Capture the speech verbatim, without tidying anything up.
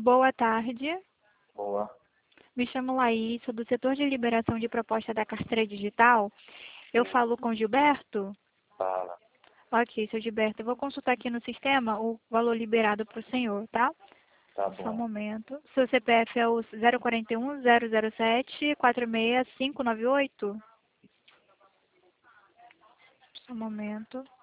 Boa tarde. Boa. Me chamo Laís, sou do setor de liberação de proposta da carteira digital. Eu falo com Gilberto? Fala. Ok, seu Gilberto, eu vou consultar aqui no sistema o valor liberado para o senhor, tá? Tá Só um bom. momento. Seu C P F é o zero quatro um, zero zero sete, quatro seis cinco nove oito? Só um momento.